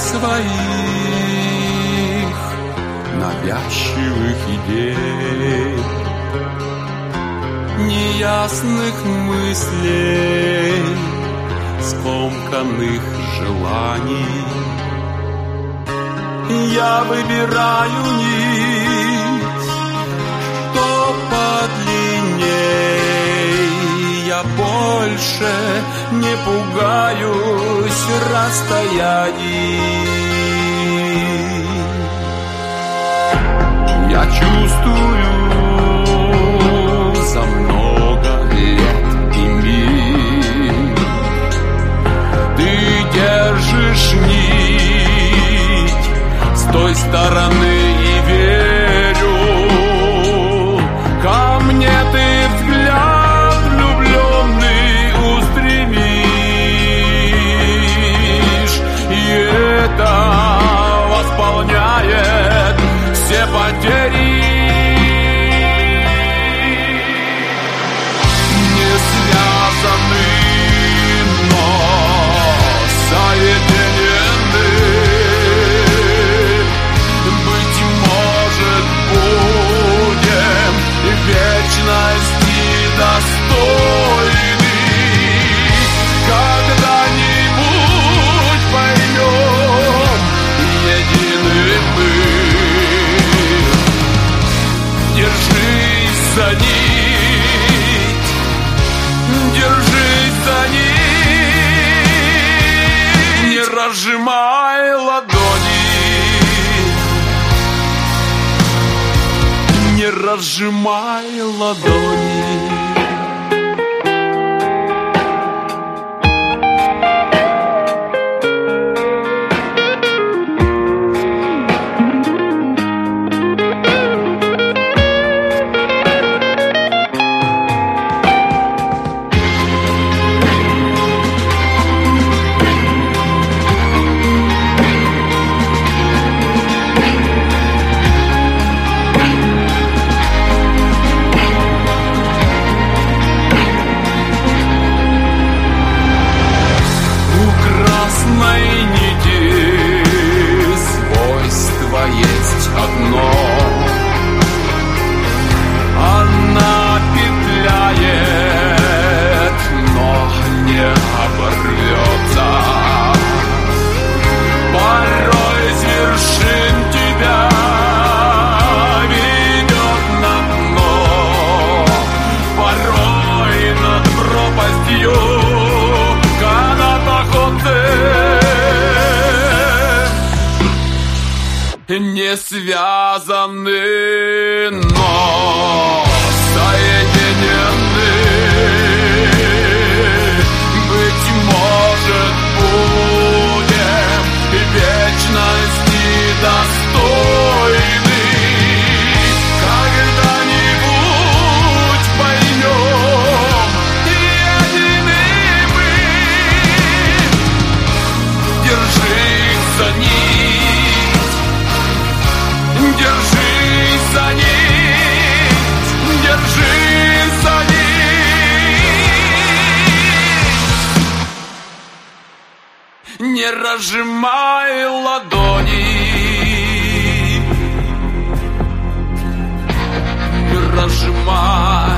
своих навязчивых идей, неясных мыслей, скомканных желаний. Я выбираю нить, что подлинней. Я больше не пугаюсь расстояний. Я чувствую за много лет и миг ты держишь нить с той стороны и верю, ко мне ты взгляд влюбленный устремишь, и это восполняет все потери. Не связаны, но соединены. Быть может, будем вечности достойны. Когда-нибудь поймем, едины мы. Держись за нить, держись за нить, не разжимай ладони, не разжимай ладони. Есть одно, она петляет, но не оборвется. Порой с вершин тебя ведет на дно, порой над пропастью канат охоты. Не связаны, но соединены. Быть может, будем вечности достойны. Когда-нибудь поймем, едины мы. Держись за нить, держись за нить, держись за нить, не разжимай ладони, не разжимай.